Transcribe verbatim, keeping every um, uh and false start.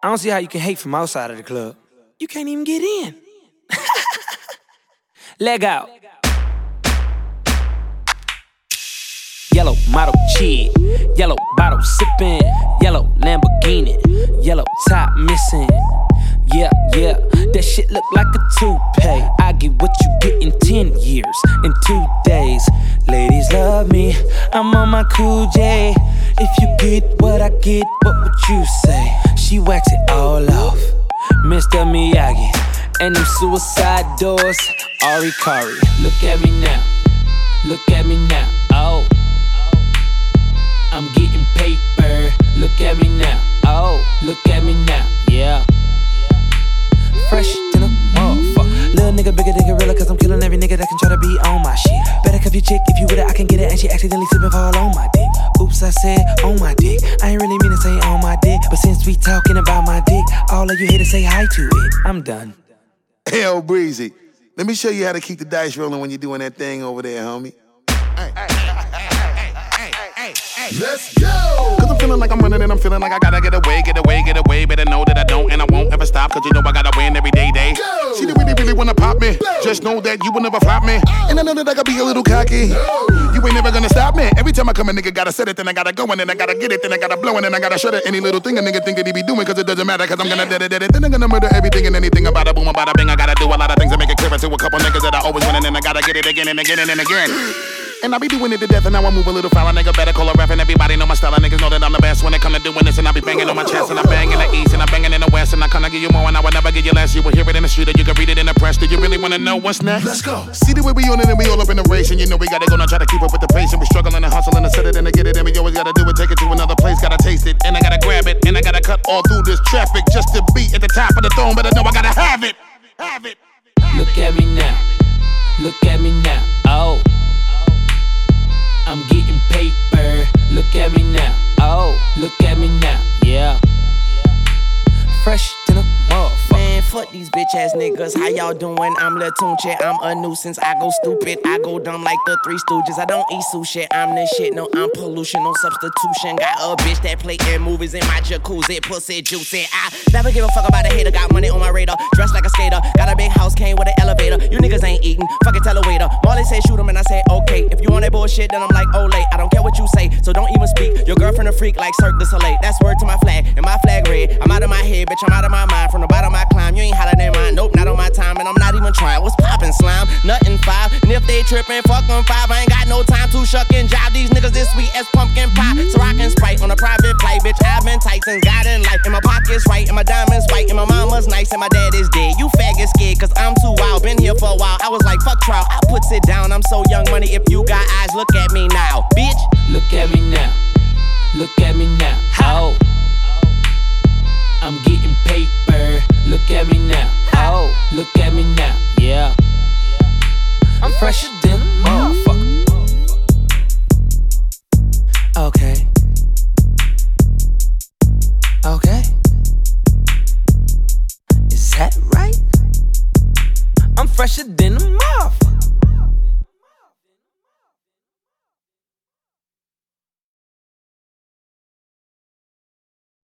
I don't see how you can hate from outside of the club. You can't even get in. Leg out. Yellow model cheat, yellow bottle sippin', yellow Lamborghini, yellow top missing. Yeah, yeah, that shit look like a toupee. I get what you get in ten years, in two days. Ladies love me, I'm on my cool J. If you get what I get, what would you say? She wax it all off, Mister Miyagi. And them suicide doors, Ari Kari. Look at me now, look at me now, oh. I'm getting paper, look at me now, oh. Look at me now, yeah. Fresh than a motherfucker. Little nigga bigger than gorilla, cause I'm killing every nigga that can try to be on my shit. Better cuff your chick, if you with it, I can get it. And she accidentally slip and fall on my dick. Oops, I said on my dick. I ain't really mean to say on my dick, but since we talking about my dick, all of you here to say hi to it. I'm done. Hell, Breezy, let me show you how to keep the dice rolling when you're doing that thing over there, homie. Hey, hey, hey, hey, hey, hey, let's go! Cause I'm feeling like I'm running and I'm feeling like I gotta get away, get away, get away. Better know that I don't and I won't ever stop, cause you know I gotta win every day, day. Go! She really, really wanna pop me. Go! Just know that you will never flop me. Oh! And I know that I gotta be a little cocky. No! You ain't never gonna stop me. Every time I come a nigga gotta set it, then I gotta go and then I gotta get it, then I gotta blow and then I gotta shut it. Any little thing a nigga think that he be doing, cause it doesn't matter, cause I'm gonna dead it, dead it. Then I'm gonna murder everything and anything about a boom, about a bing. I gotta do a lot of things to make it clearer to a couple niggas that I always win and then I gotta get it again and again and again. And I be doing it to death and now I move a little foul. A nigga better call a ref and everybody know my style. And niggas know that I'm the best when it come to doing this. And I be banging on my chest and I bang in the east and I banging in the west. And I kinda give you more and I will never give you less. You will hear it in the street or you can read it in the press. Do you really wanna know what's next? Let's go. See the way we on it and we all up in the race. And you know we gotta go now try to keep up with the pace. And we struggling and hustling to set it and to get it. And we always gotta do it, take it to another place. Gotta taste it and I gotta grab it. And I gotta cut all through this traffic just to be at the top of the throne. But I know I gotta have it. Have it. Look at me now. Look at me now. Oh. I'm getting paper, look at me now, oh, look at me now, yeah. Fresh than a motherfucker. Man, fuck these bitch ass niggas, how y'all doing? I'm Lil Tunche, I'm a nuisance, I go stupid, I go dumb like the Three Stooges. I don't eat sushi, I'm the shit, no, I'm pollution, no substitution. Got a bitch that play in movies in my jacuzzi, pussy juicy. I never give a fuck about a hater, got money on my radar, dressed like a skater, got a big house, came with an elevator. You niggas ain't eating, fucking tell a waiter. Marley said shoot him and I said okay. If you on that bullshit, then I'm like, oh late. I don't care what you say, so don't even speak. Your girlfriend a freak like Cirque du Soleil. That's word to my flag, and my flag red. I'm out of my head, bitch, I'm out of my mind. From the bottom I climb, you ain't hollering in mine. Nope, not on my time, and I'm not even trying. What's poppin', slime? Nothing five. And if they trippin', fuck them five. I ain't got no time to shuck and jive. These niggas this sweet as pumpkin pie. So I can Sprite on a private flight, bitch. I've been tight since God in life. And my pocket's right, and my diamonds white, and my mama's nice, and my dad is dead. You faggot scared, cause I'm too wild. Been here for a while. I was like, fuck trial. I put it down. I'm so young money. If you got eyes, look at me now, bitch. Look at me now. Look at me now. Oh. I'm getting paper. Look at me now. Oh. Look at me